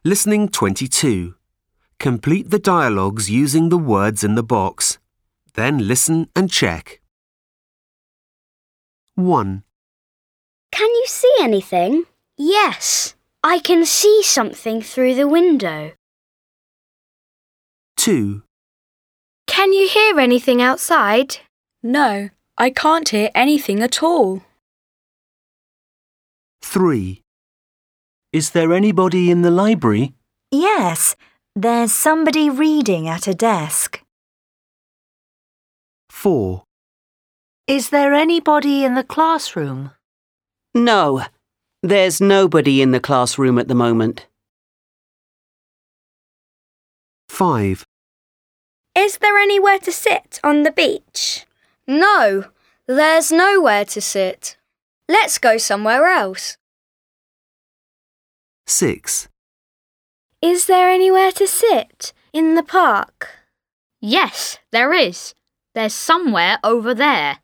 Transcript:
Listening 22. Complete the dialogues using the words in the box. Then listen and check. 1, Can you see anything? Yes, I can see something through the window. 2, Can you hear anything outside? No, I can't hear anything at all. 3, Is there anybody in the library? Yes, there's somebody reading at a desk. 4, Is there anybody in the classroom? No, there's nobody in the classroom at the moment. 5, Is there anywhere to sit on the beach? No, there's nowhere to sit. Let's go somewhere else. 6, Is there anywhere to sit in the park? Yes, there is. There's somewhere over there.